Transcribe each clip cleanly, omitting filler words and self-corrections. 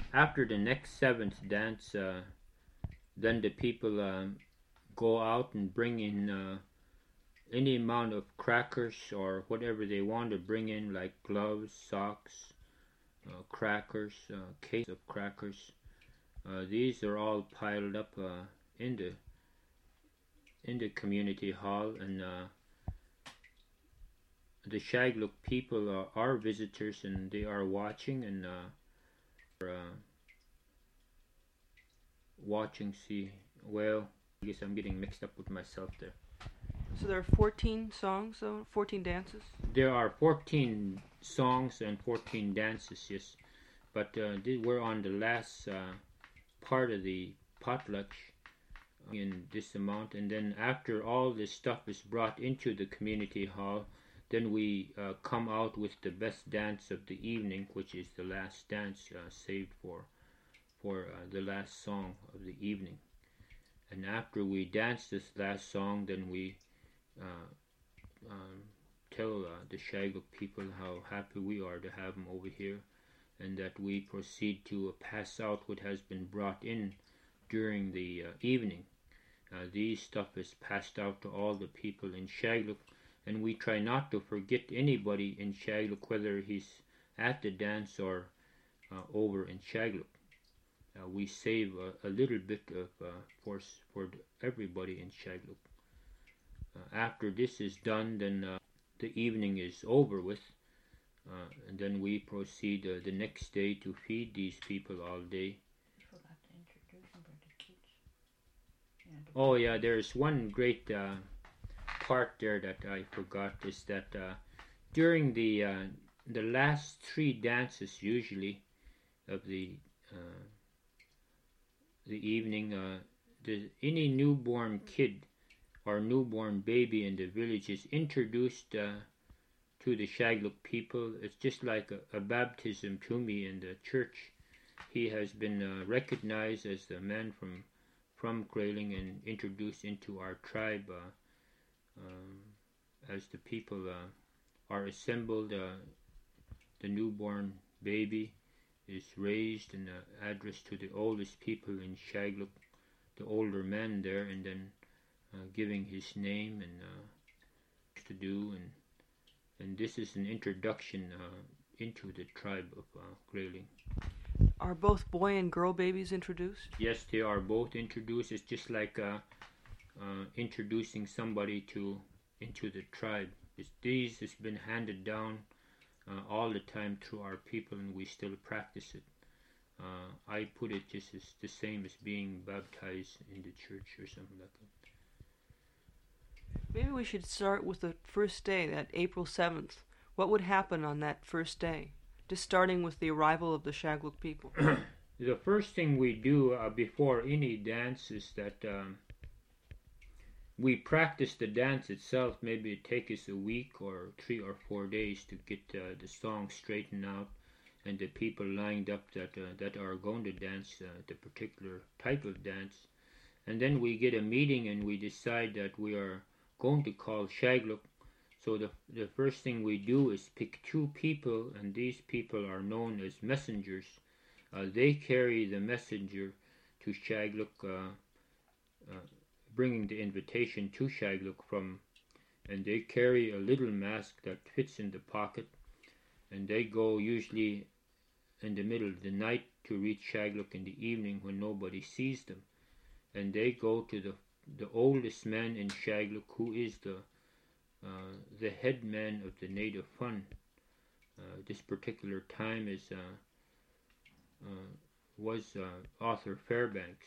after the next seventh dance, then the people go out and bring in any amount of crackers or whatever they want to bring in, like gloves, socks, crackers, case of crackers. These are all piled up in the community hall, and the Shaglook people are visitors, and they are watching and watching. See, well, I guess I'm getting mixed up with myself there. So there are 14 songs, though? 14 dances? There are 14 songs and 14 dances, yes. But we're on the last part of the potluck in this amount, and then after all this stuff is brought into the community hall, then we come out with the best dance of the evening, which is the last dance saved for the last song of the evening. And after we dance this last song, then we tell the Shaglook people how happy we are to have them over here, and that we proceed to pass out what has been brought in during the evening. These stuff is passed out to all the people in Shaglook, and we try not to forget anybody in Shaglook, whether he's at the dance or over in Shaglook. We save a little bit of force for everybody in Shaglook. After this is done, then the evening is over with, and then we proceed the next day to feed these people all day. You forgot to introduce them for the kids. Oh yeah, there's one great part there that I forgot, is that during the last three dances usually of the evening, any newborn kid or newborn baby in the village is introduced to the Shaglook people. It's just like a baptism to me in the church. He has been recognized as the man from Grayling and introduced into our tribe as the people are assembled. The newborn baby is raised and addressed to the oldest people in Shaglook, the older men there, and then giving his name and to do, and this is an introduction into the tribe of Grayling. Are both boy and girl babies introduced? Yes, they are both introduced. It's just like introducing somebody into the tribe. These has been handed down all the time through our people, and we still practice it. I put it just as the same as being baptized in the church or something like that. Maybe we should start with the first day, that April 7th. What would happen on that first day? Just starting with the arrival of the Shaglook people. The first thing we do before any dance is that we practice the dance itself. Maybe it takes us a week or 3 or 4 days to get the song straightened out and the people lined up that are going to dance the particular type of dance. And then we get a meeting and we decide that we are going to call Shaglook. So the first thing we do is pick 2 people, and these people are known as messengers. They carry the messenger to Shaglook, bringing the invitation to Shaglook and they carry a little mask that fits in the pocket, and they go usually in the middle of the night to reach Shaglook in the evening when nobody sees them, and they go to the oldest man in Shaglook, who is the head man of the native fund. This particular time was Arthur Fairbanks.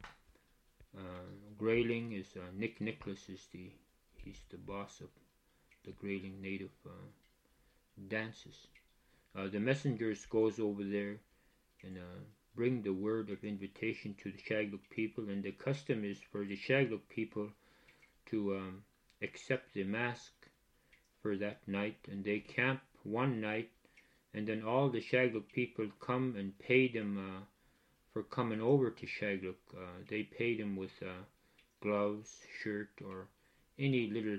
Grayling is Nick Nicholas he's the boss of the Grayling native dances. The messengers goes over there and bring the word of invitation to the Shaglook people, and the custom is for the Shaglook people to accept the mask for that night, and they camp one night, and then all the Shaglook people come and pay them for coming over to Shaglook. They pay them with gloves, shirt, or any little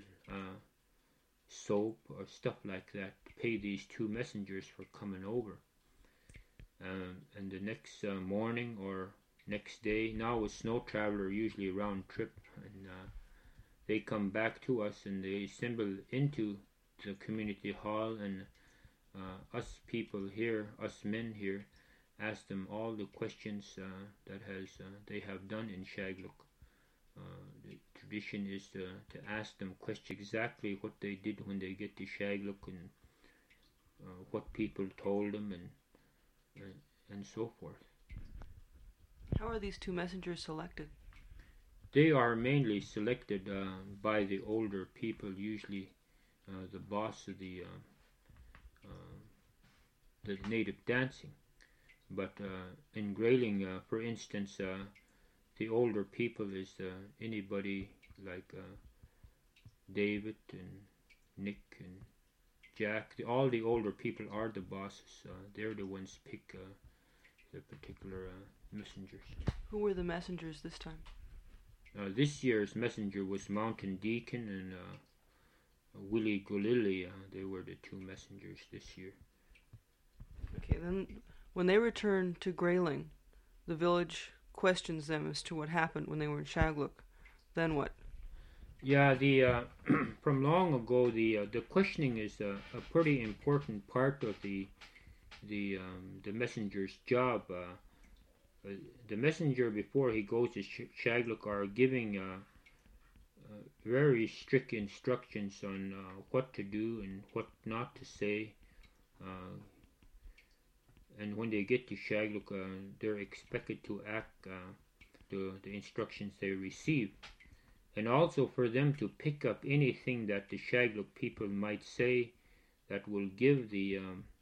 soap or stuff like that to pay these 2 messengers for coming over. and the next morning or next day. Now a snow traveler usually round trip, and they come back to us and they assemble into the community hall, and us people here, us men here, ask them all the questions that has they have done in Shagluk. The tradition is to ask them questions exactly what they did when they get to Shagluk, and what people told them, and so forth. How are these two messengers selected? They are mainly selected by the older people, usually the boss of the native dancing. But in Grayling, for instance, the older people is anybody like David and Nick and Jack. All the older people are the bosses. They're the ones pick the particular messengers. Who were the messengers this time? This year's messenger was Mountain Deacon and Willie Golilly. They were the two messengers this year. Okay, then when they return to Grayling, the village questions them as to what happened when they were in Shagluk. Then what? Yeah, the from long ago, the questioning is a pretty important part of the messenger's job. The messenger, before he goes to Shagluk, are giving very strict instructions on what to do and what not to say. And when they get to Shagluk, they're expected to act the instructions they receive. And also for them to pick up anything that the Shagluk people might say that will give the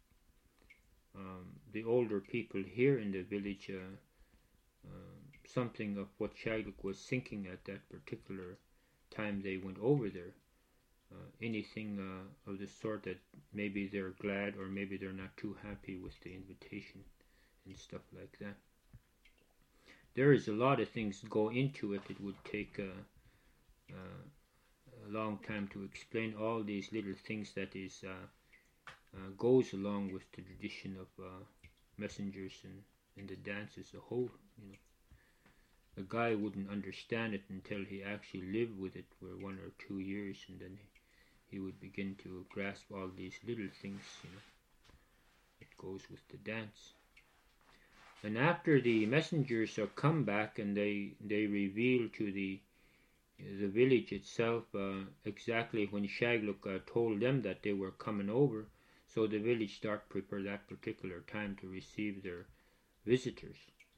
older people here in the village something of what Shagluk was thinking at that particular time they went over there. Anything of the sort that maybe they're glad or maybe they're not too happy with the invitation and stuff like that. There is a lot of things go into it. It would take a long time to explain all these little things that is goes along with the tradition of messengers and the dance as a whole. You know, a guy wouldn't understand it until he actually lived with it for 1 or 2 years, and then he would begin to grasp all these little things, you know, that goes with the dance. And after the messengers are come back and they reveal to the village itself exactly when Shagluk told them that they were coming over, so the village start prepare that particular time to receive their visitors.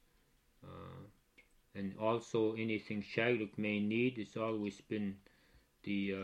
And also anything Shagluk may need, it's always been the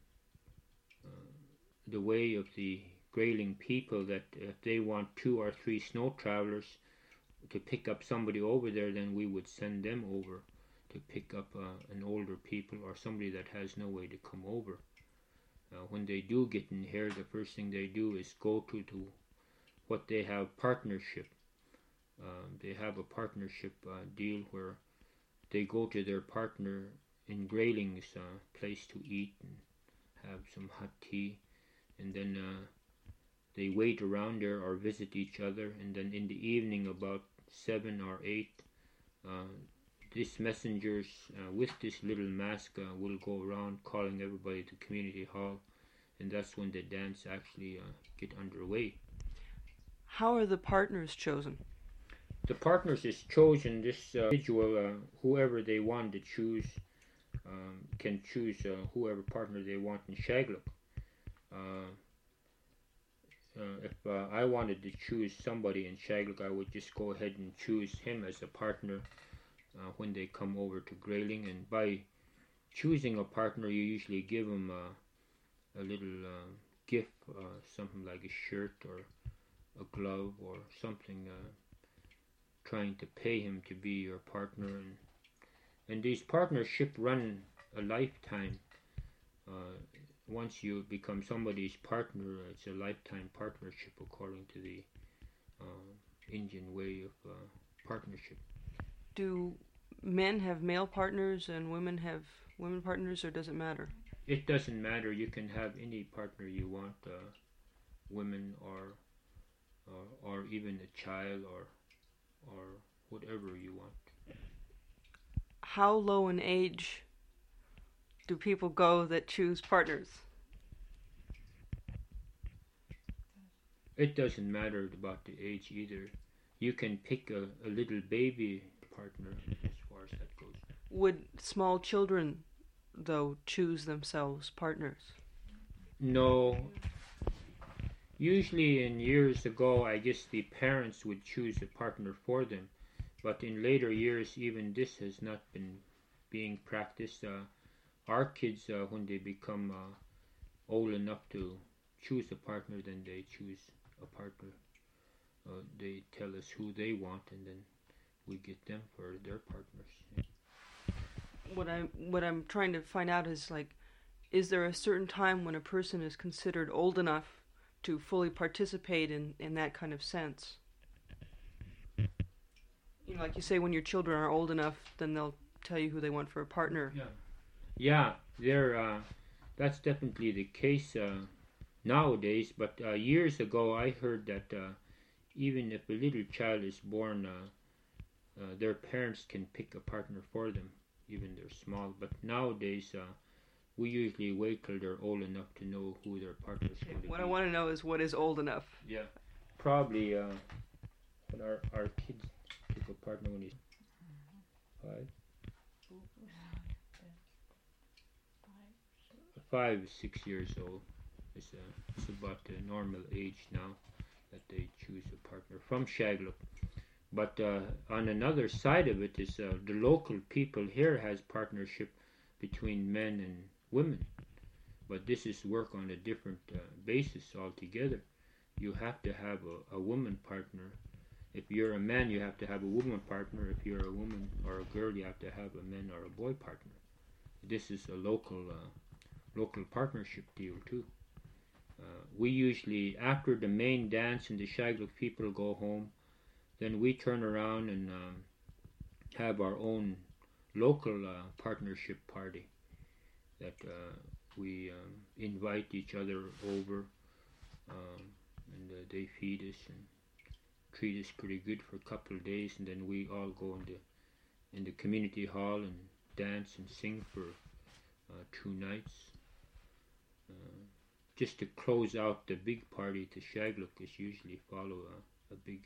way of the Grayling people that if they want 2 or 3 snow travelers to pick up somebody over there, then we would send them over to pick up an older people or somebody that has no way to come over. When they do get in here, the first thing they do is go to what they have partnership. They have a partnership deal where they go to their partner in Grayling's place to eat and have some hot tea, and then they wait around there or visit each other, and then in the evening about 7 or 8, these messengers with this little mask will go around calling everybody to community hall, and that's when the dance actually get underway. How are the partners chosen? The partners is chosen, this individual, whoever they want to choose, can choose whoever partner they want in Shagluk. If I wanted to choose somebody in Shagluk, I would just go ahead and choose him as a partner when they come over to Grayling. And by choosing a partner, you usually give them a little gift, something like a shirt or a glove or something, trying to pay him to be your partner. And these partnerships run a lifetime. Once you become somebody's partner, it's a lifetime partnership according to the Indian way of partnership. Do men have male partners and women have women partners, or does it matter? It doesn't matter. You can have any partner you want, women or or even a child or whatever you want. How low in age do people go that choose partners? It doesn't matter about the age either. You can pick a little baby partner as far as that goes. Would small children, though, choose themselves partners? No. Usually in years ago, I guess the parents would choose a partner for them. But in later years, even this has not been being practiced. Our kids, when they become old enough to choose a partner, then they choose a partner. They tell us who they want, and then we get them for their partners. What I'm trying to find out is, like, is there a certain time when a person is considered old enough to fully participate in that kind of sense? You know, like you say, when your children are old enough, then they'll tell you who they want for a partner. Yeah, that's definitely the case nowadays. But years ago, I heard that even if a little child is born, their parents can pick a partner for them, even they're small. But nowadays, we usually wait till they're old enough to know who their partner is going to be. What I want to know is, what is old enough? Yeah, probably when our kids pick a partner when he's 5, 6 years old. It's about the normal age now that they choose a partner from Shagluk. But on another side of it is the local people here has partnership between men and women. But this is work on a different basis altogether. You have to have a woman partner. If you're a man, you have to have a woman partner. If you're a woman or a girl, you have to have a man or a boy partner. This is a local partnership deal too. We usually, after the main dance and the Shagluk people go home, then we turn around and have our own local partnership party that we invite each other over, and they feed us and treat us pretty good for a couple of days, and then we all go in the community hall and dance and sing for 2 nights. Just to close out the big party, the Shagluk is usually follow a big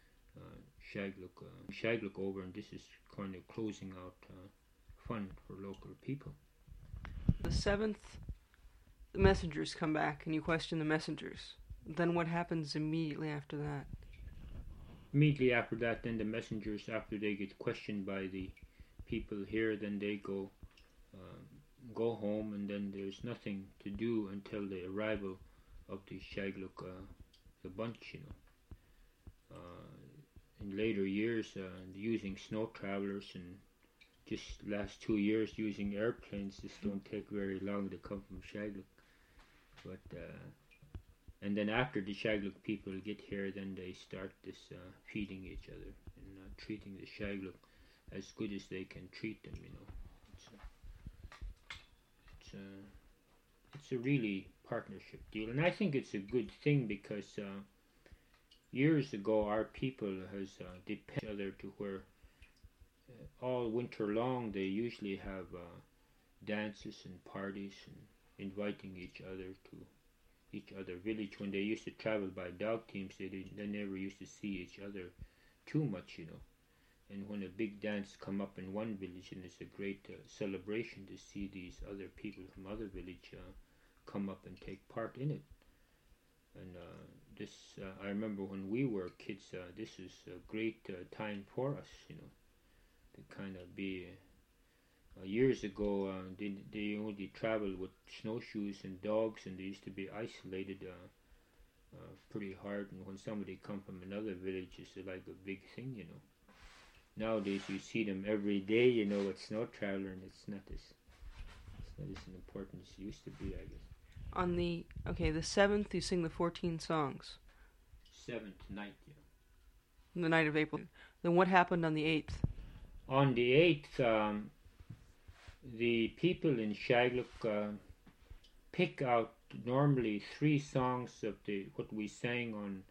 Shagluk over, and this is kind of closing out fun for local people. The 7th, the messengers come back, and you question the messengers. Then what happens immediately after that? Immediately after that, then the messengers, after they get questioned by the people here, then they go home, and then there's nothing to do until the arrival of the Shagluk, the bunch, in later years, using snow travelers, and just last 2 years using airplanes. This don't take very long to come from Shagluk. But and then after the Shagluk people get here, then they start this feeding each other and treating the Shagluk as good as they can treat them. It's a really partnership deal, and I think it's a good thing because years ago our people has depended on each other to where all winter long they usually have dances and parties and inviting each other to each other village. When they used to travel by dog teams, they never used to see each other too much, And when a big dance come up in one village, and it's a great celebration to see these other people from other village come up and take part in it. And this, I remember when we were kids, this is a great time for us, to kind of be. Years ago, they only traveled with snowshoes and dogs, and they used to be isolated pretty hard. And when somebody come from another village, it's like a big thing, Nowadays you see them every day, with snow traveler, and it's not as important as it used to be, I guess. On the 7th, you sing the 14 songs. 7th night, The night of April. Then what happened on the 8th? On the 8th, the people in Shagluk pick out normally 3 songs of what we sang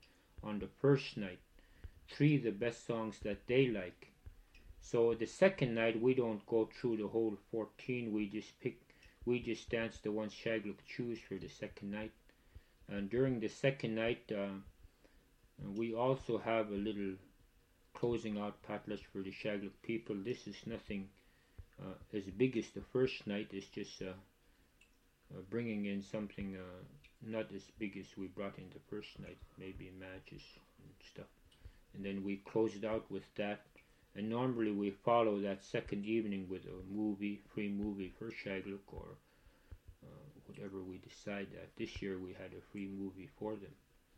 on the first night, 3 the best songs that they like. So the second night we don't go through the whole 14. We just dance the ones Shagluk choose for the second night. And during the second night, we also have a little closing out potluck for the Shagluk people. This is nothing as big as the first night. It's just bringing in something not as big as we brought in the first night, maybe matches and stuff. And then we close it out with that. And normally we follow that second evening with a movie, free movie for Shagluk, or whatever we decide that. This year we had a free movie for them.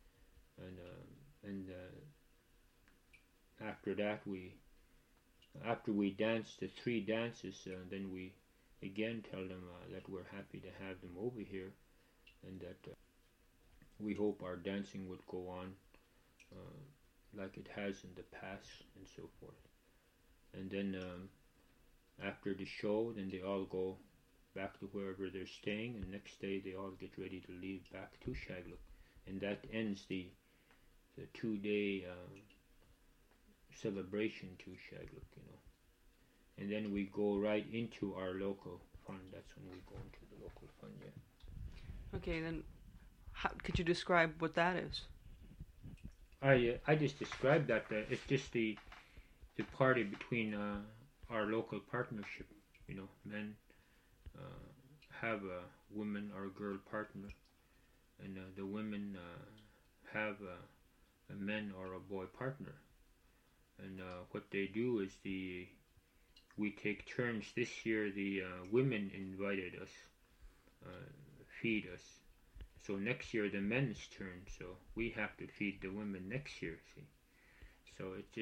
And after that, after we dance the 3 dances, then we again tell them that we're happy to have them over here, and that we hope our dancing would go on like it has in the past, and so forth. And then after the show, then they all go back to wherever they're staying, and next day they all get ready to leave back to Shagluk, and that ends the 2-day celebration to Shagluk, And then we go right into our local fun. That's when we go into the local fun, yeah. Okay, then could you describe what that is? I just described that. It's just the party between our local partnership. Men have a woman or girl partner, and the women have a man or a boy partner. And what they do is we take turns. This year the women invited us, feed us. So next year the men's turn, so we have to feed the women next year, see. So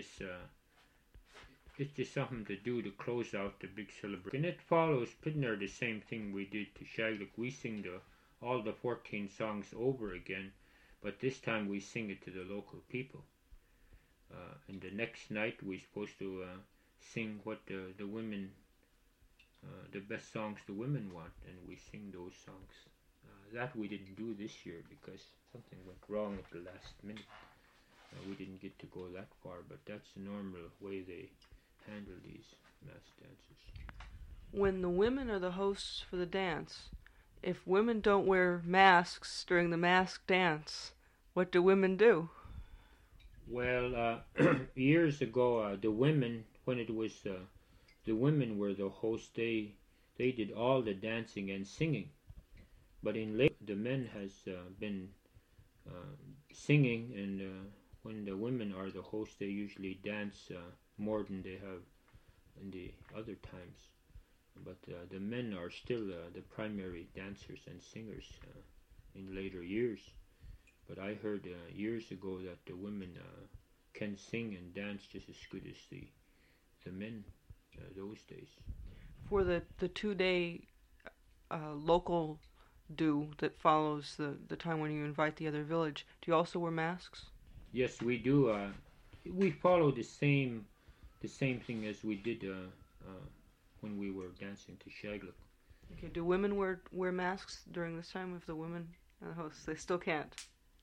it's just something to do to close out the big celebration. And it follows pretty near the same thing we did to Shagluk. We sing all the 14 songs over again, but this time we sing it to the local people. And the next night we're supposed to sing what the women, the best songs the women want, and we sing those songs. That we didn't do this year because something went wrong at the last minute. We didn't get to go that far, but that's the normal way they handle these mass dances. When the women are the hosts for the dance, if women don't wear masks during the mask dance, what do women do? Well, years ago, the women, when it was the women were the hosts, they did all the dancing and singing. But in late, the men has been singing, and when the women are the hosts, they usually dance more than they have in the other times. But the men are still the primary dancers and singers in later years. But I heard years ago that the women can sing and dance just as good as the men those days. For the 2-day local do that follows the time when you invite the other village, do you also wear masks? Yes, we do. We follow the same thing as we did when we were dancing to Shagluk. Okay. Do women wear masks during this time? If the women are the hosts, they still can't.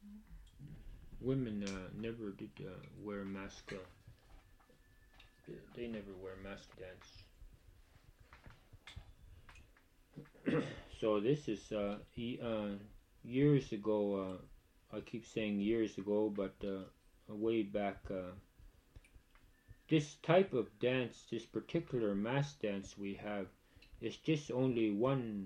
Women never did wear mask. They never wear mask dance. So this is years ago. I keep saying years ago, but way back. This type of dance, this particular mass dance we have, is just only one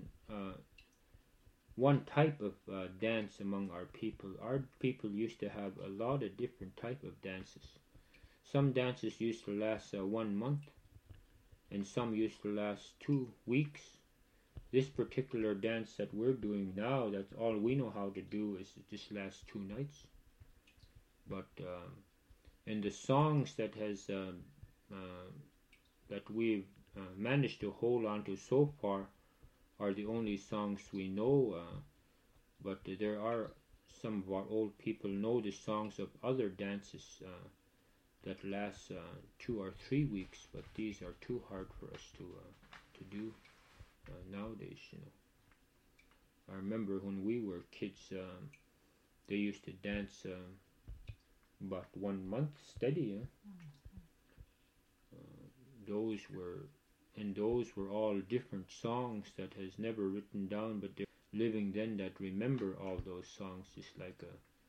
type of dance among our people. Our people used to have a lot of different type of dances. Some dances used to last 1 month, and some used to last 2 weeks. This particular dance that we're doing now, that's all we know how to do, is it just lasts 2 nights. But and the songs that we've managed to hold on to so far are the only songs we know, but there are some of our old people know the songs of other dances that last 2 or 3 weeks, but these are too hard for us to do nowadays. I remember when we were kids, they used to dance about 1 month steady. Those were and those were all different songs that has never written down, but they're living then that remember all those songs, just like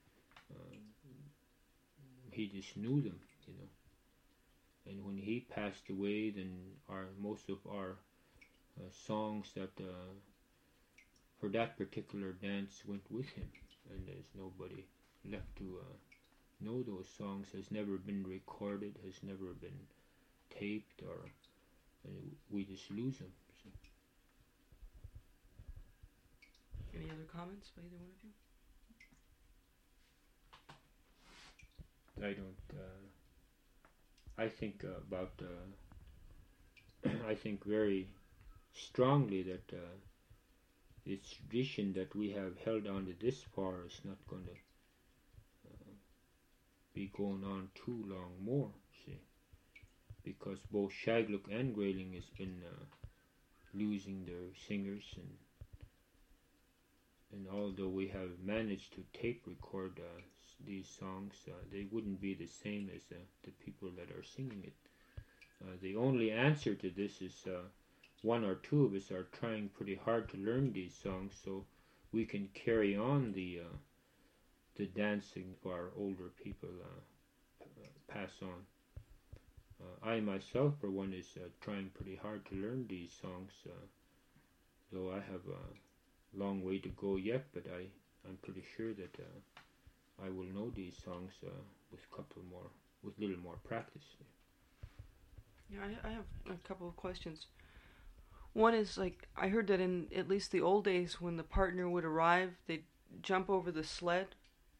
he just knew them, you know. And when he passed away, then most of our songs that for that particular dance went with him, and there's nobody left to know those songs. Has never been recorded, has never been taped, or we just lose them. So. Any other comments by either one of you? I don't. I think about. I think very strongly that this tradition that we have held on to this far is not going to be going on too long more. See, because both Shagluk and Grayling has been losing their singers, and although we have managed to tape record these songs, they wouldn't be the same as the people that are singing it. The only answer to this is one or two of us are trying pretty hard to learn these songs so we can carry on the dancing for our older people pass on. I myself, for one, is trying pretty hard to learn these songs, though I have a long way to go yet, but I'm pretty sure that I will know these songs with little more practice. Yeah, I have a couple of questions. One is, like, I heard that in at least the old days, when the partner would arrive, they'd jump over the sled.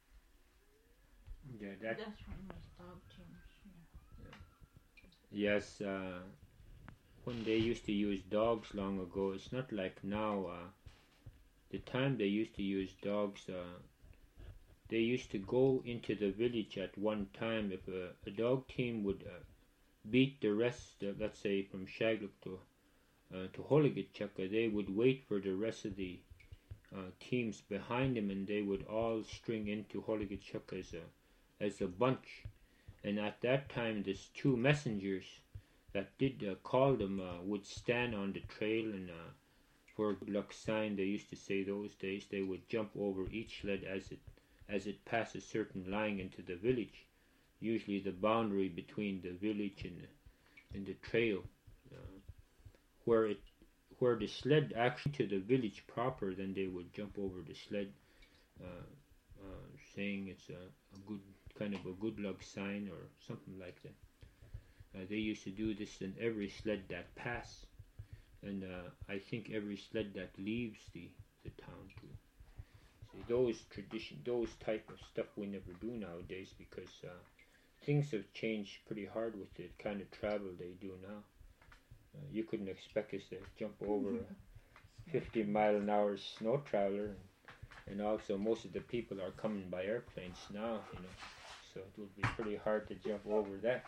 Yeah, That's one of those dog teams. Yes, when they used to use dogs long ago, it's not like now. The time they used to use dogs, they used to go into the village at one time. If a dog team would beat the rest, let's say from Shagluk to Holigitchaka, they would wait for the rest of the teams behind them, and they would all string into Holigitchaka as a bunch. And at that time, there's two messengers that did call them would stand on the trail, and for good luck sign, they used to say those days, they would jump over each sled as it passed a certain line into the village, usually the boundary between the village and the trail, where the sled actually to the village proper. Then they would jump over the sled, saying it's a good kind of a good luck sign or something like that. They used to do this in every sled that passed, and I think every sled that leaves the town too. See, those type of stuff we never do nowadays, because things have changed pretty hard with the kind of travel they do now. You couldn't expect us to jump over a 50-mile-an-hour snow traveler, and also most of the people are coming by airplanes now, you know. So it would be pretty hard to jump over that.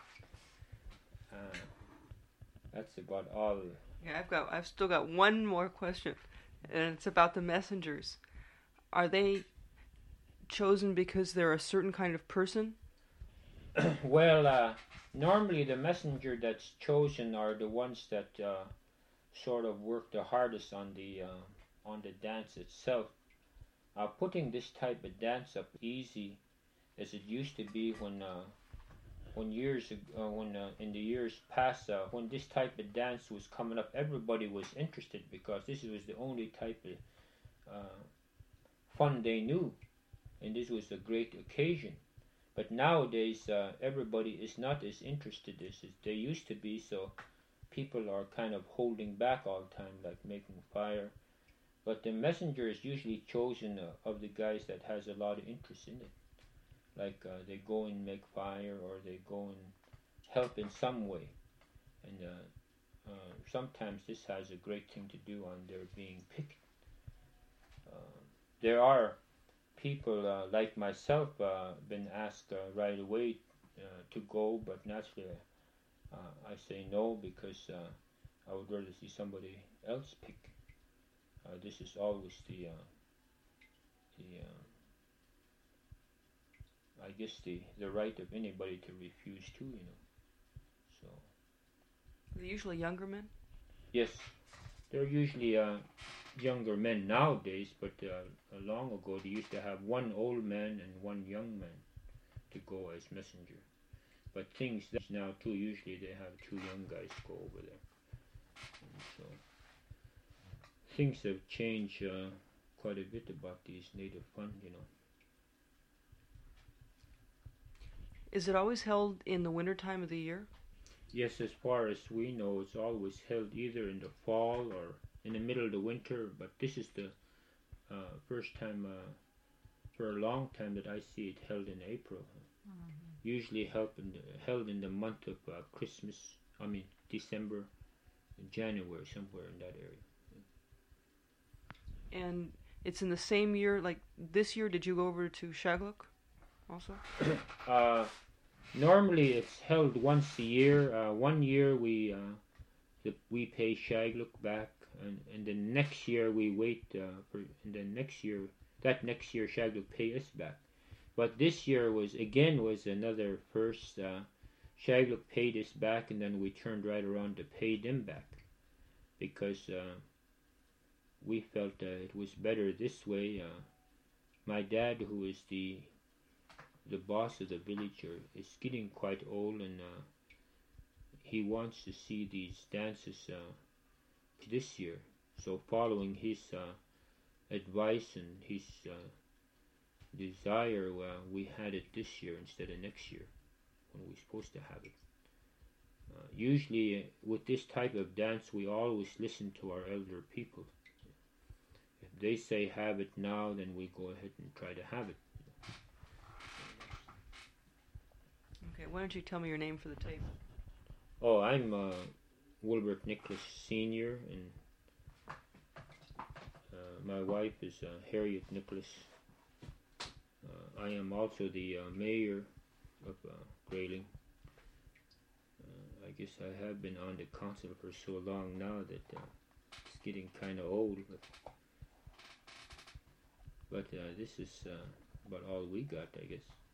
That's about all. Yeah, I've still got one more question, and it's about the messengers. Are they chosen because they're a certain kind of person? Well, normally the messenger that's chosen are the ones that sort of work the hardest on the dance itself. Putting this type of dance up easy as it used to be when in the years past, when this type of dance was coming up, everybody was interested because this was the only type of fun they knew, and this was a great occasion. But nowadays, everybody is not as interested as they used to be, so people are kind of holding back all the time, like making fire. But the messenger is usually chosen of the guys that has a lot of interest in it. Like they go and make fire, or they go and help in some way. And sometimes this has a great thing to do on their being picked. There are people like myself been asked right away to go, but naturally I say no, because I would rather see somebody else pick. This is always the I guess the right of anybody to refuse too, So They're usually younger men. yes, they're usually younger men nowadays, but long ago they used to have one old man and one young man to go as messenger. But things now too, usually they have two young guys go over there. And so things have changed quite a bit about these native fund. Is it always held in the winter time of the year? Yes, as far as we know, it's always held either in the fall or in the middle of the winter. But this is the first time for a long time that I see it held in April. Usually held in the month of Christmas. I mean December, January, somewhere in that area. And it's in the same year. Like this year, did you go over to Shagluk also? Normally it's held once a year. One year we pay Shagluk back, and the next year we wait for. And the next year, Shagluk pay us back. But this year was another first. Shagluk paid us back, and then we turned right around to pay them back, because we felt it was better this way. My dad, who is the boss of the village, is getting quite old, and he wants to see these dances this year. So following his advice and his desire, we had it this year instead of next year when we were supposed to have it. Usually with this type of dance we always listen to our elder people. If they say have it now, then we go ahead and try to have it. Okay, why don't you tell me your name for the tape? Oh, I'm Wilbert Nicholas Sr. and my wife is Harriet Nicholas. I am also the mayor of Grayling. I guess I have been on the council for so long now that it's getting kind of old. But this is about all we got, I guess.